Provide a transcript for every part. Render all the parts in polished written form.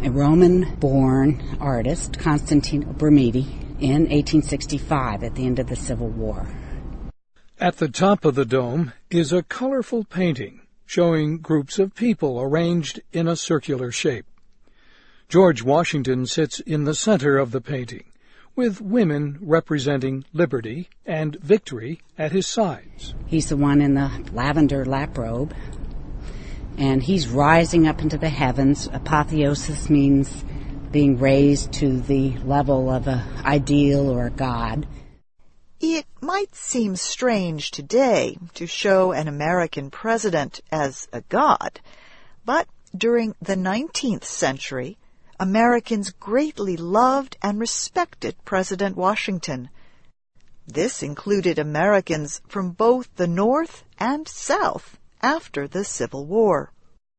a Roman-born artist, Constantino Brumidi, in 1865 at the end of the Civil War. At the top of the dome is a colorful painting showing groups of people arranged in a circular shape. George Washington sits in the center of the painting, with women representing liberty and victory at his sides. He's the one in the lavender laprobe, and he's rising up into the heavens. Apotheosis means being raised to the level of an ideal or a god. It might seem strange today to show an American president as a god, but during the 19th century, Americans greatly loved and respected President Washington. This included Americans from both the North and South after the Civil War.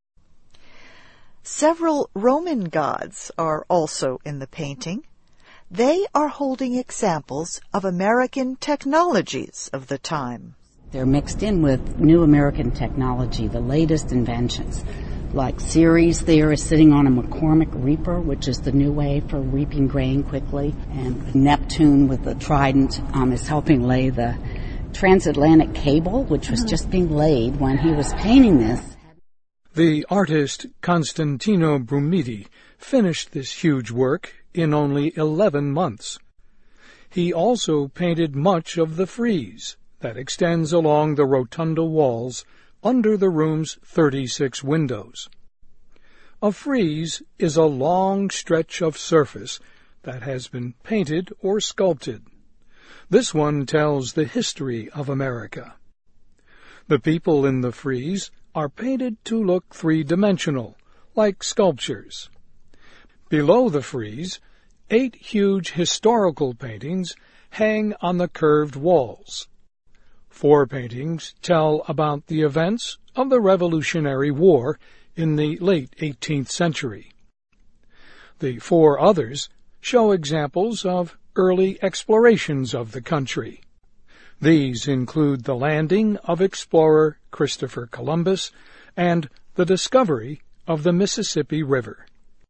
Several Roman gods are also in the painting. They are holding examples of American technologies of the time. They're mixed in with new American technology, the latest inventions. Like Ceres there is sitting on a McCormick reaper, which is the new way for reaping grain quickly. And Neptune with the trident is helping lay the transatlantic cable, which was just being laid when he was painting this. The artist Constantino Brumidi finished this huge work in only 11 months. He also painted much of the frieze that extends along the rotunda walls under the room's 36 windows. A frieze is a long stretch of surface that has been painted or sculpted. This one tells the history of America. The people in the frieze are painted to look three-dimensional, like sculptures. Below the frieze, 8 huge historical paintings hang on the curved walls. 4 paintings tell about the events of the Revolutionary War in the late 18th century. The 4 others show examples of early explorations of the country. These include the landing of explorer Christopher Columbus and the discovery of the Mississippi River.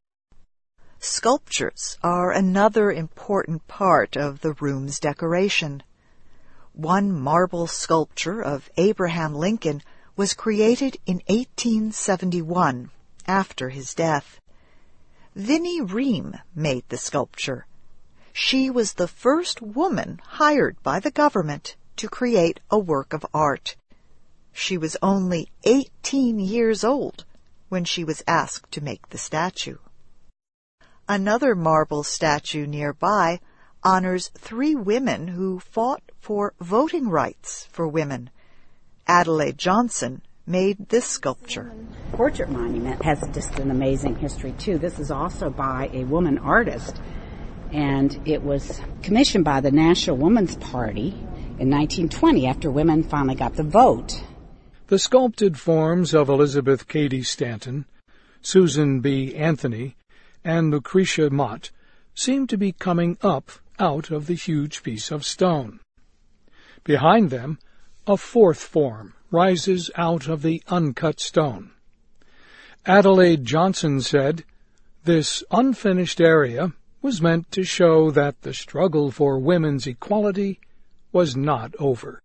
Sculptures are another important part of the room's decoration. One marble sculpture of Abraham Lincoln was created in 1871, after his death. Vinnie Ream made the sculpture. She was the first woman hired by the government to create a work of art. She was only 18 years old when she was asked to make the statue. Another marble statue nearby honors 3 women who fought for voting rights for women. Adelaide Johnson made this sculpture. Portrait monument has just an amazing history, too. This is also by a woman artist, and it was commissioned by the National Woman's Party in 1920 after women finally got the vote. The sculpted forms of Elizabeth Cady Stanton, Susan B. Anthony, and Lucretia Mott seem to be coming up out of the huge piece of stone. Behind them, a 4th form rises out of the uncut stone. Adelaide Johnson said, "This unfinished area was meant to show that the struggle for women's equality was not over."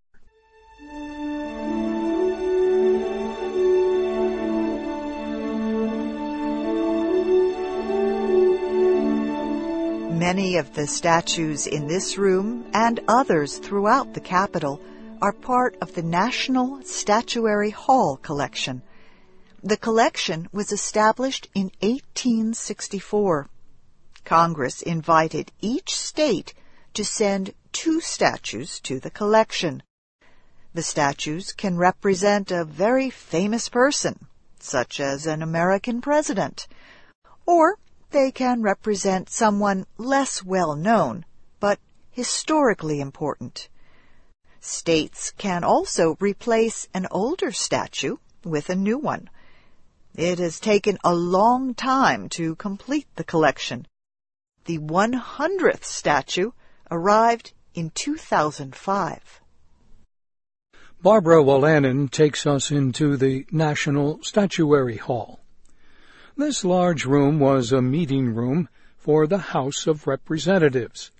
Many of the statues in this room and others throughout the Capitol are part of the National Statuary Hall collection. The collection was established in 1864. Congress invited each state to send 2 statues to the collection. The statues can represent a very famous person, such as an American president, or they can represent someone less well known, but historically important. States can also replace an older statue with a new one. It has taken a long time to complete the collection. The 100th statue arrived in 2005. Barbara Wolanin takes us into the National Statuary Hall. This large room was a meeting room for the House of Representatives.